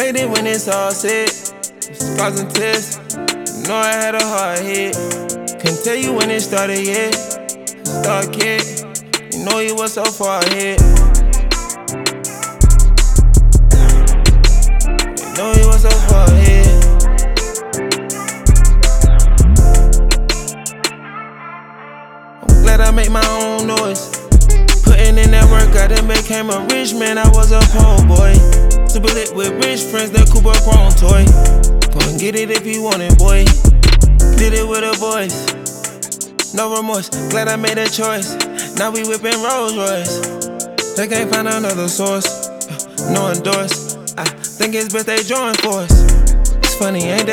Back then when it's all said, scars and tests, know I had a hard hit. Couldn't tell you when it started yet. Start kid, you know you was so far ahead. You know you was so far ahead. I'm glad I make my own noise. Putting in that work, I done became a rich man, I was a poor boy. Super lit with rich friends, that Cooper Chrome toy. Go and get it if you want it, boy. Did it with a voice, no remorse, glad I made a choice. Now we whipping Rolls Royce. They can't find another source, no endorse. I think it's best they join force. It's funny, ain't that?